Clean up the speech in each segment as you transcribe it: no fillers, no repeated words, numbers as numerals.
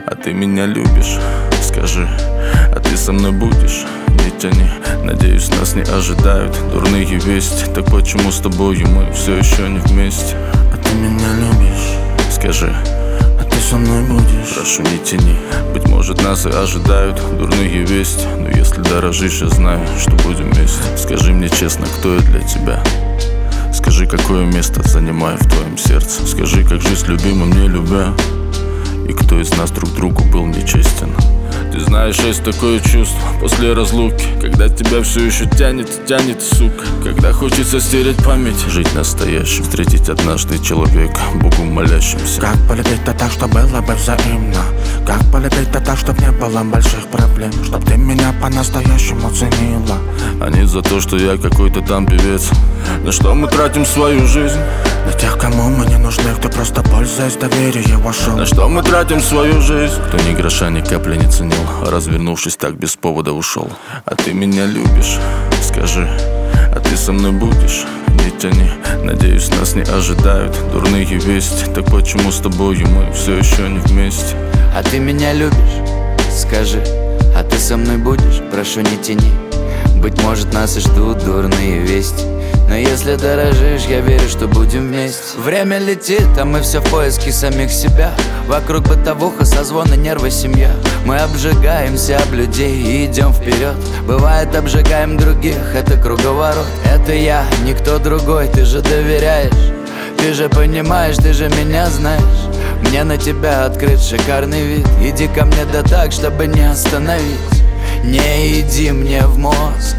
А ты меня любишь? Скажи, а ты со мной будешь? Не тяни, надеюсь, нас не ожидают дурные вести. Так почему с тобою мы все еще не вместе? А ты меня любишь? Скажи, а ты со мной будешь? прошу, не тяни, быть может, нас и ожидают дурные вести. Но если дорожишь, я знаю, что будем вместе. Скажи мне честно, кто я для тебя? Скажи, какое место занимаю в твоем сердце? Скажи, как жить с любимым, не любя? И кто из нас друг другу был нечестен? Ты знаешь, есть такое чувство после разлуки, когда тебя все еще тянет, сука. Когда хочется стереть память, жить настоящим, встретить однажды человека, Богу молящимся. Как полюбить-то так, что было бы взаимно? Как полюбить-то так, чтоб не было больших проблем? Чтоб ты меня по-настоящему ценила, а не за то, что я какой-то там певец. На что мы тратим свою жизнь? На тех, кому мы не нужны, кто просто пользуясь доверием вошел. На что мы тратим свою жизнь? Кто ни гроша, ни капли не ценил, развернувшись так без повода ушел. А ты меня любишь? Скажи, а ты со мной будешь? Не тяни, надеюсь, нас не ожидают дурные вести. Так почему с тобою мы все еще не вместе? А ты меня любишь? Скажи, а ты со мной будешь? Прошу, не тяни, быть может, нас и ждут дурные вести. Но если дорожишь, я верю, что будем вместе. Время летит, а мы все в поиске самих себя. Вокруг бытовуха, созвоны, нервы, семья. Мы обжигаемся об людей и идем вперед. Бывает, обжигаем других, это круговорот. Это я, никто другой, ты же доверяешь. Ты же понимаешь, ты же меня знаешь. Мне на тебя открыт шикарный вид. Иди ко мне да так, чтобы не остановить. Не иди мне в мозг,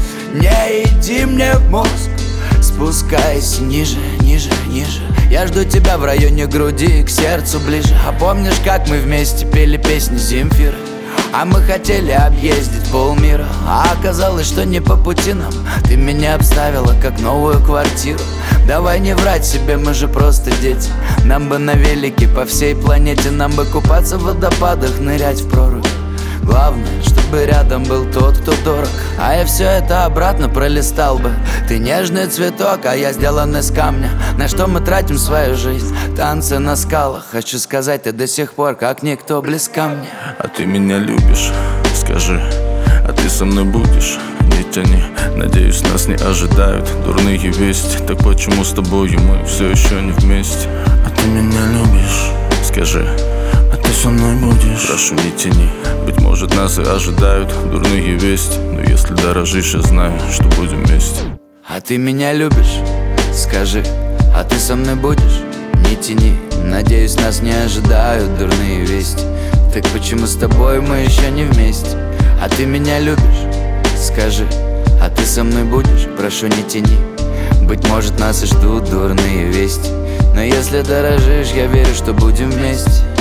не иди мне в мозг. Спускайся ниже, ниже, ниже. Я жду тебя в районе груди, к сердцу ближе. А помнишь, как мы вместе пели песни Земфиры? А мы хотели объездить полмира, а оказалось, что не по пути нам. Ты меня обставила как новую квартиру. Давай не врать себе, мы же просто дети. Нам бы на велике по всей планете. Нам бы купаться в водопадах, нырять в прорубь. Главное, чтобы рядом был тот, кто дорог. А я все это обратно пролистал бы. Ты нежный цветок, а я сделан из камня. На что мы тратим свою жизнь? Танцы на скалах. Хочу сказать, ты до сих пор как никто близка мне. А ты меня любишь? Скажи, а ты со мной будешь? Не тяни, надеюсь, нас не ожидают дурные вести. Так почему с тобою мы все еще не вместе? А ты меня любишь? Скажи, а ты со мной будешь? прошу, не тяни, быть может, нас и ожидают дурные вести. Но если дорожишь, я знаю, что будем вместе. А ты меня любишь? Скажи, а ты со мной будешь? Не тяни, надеюсь, нас не ожидают дурные вести. Так почему с тобой мы еще не вместе? А ты меня любишь? Скажи, а ты со мной будешь? Прошу, не тяни, быть может, нас и ждут дурные вести. Но если дорожишь, я верю, что будем вместе.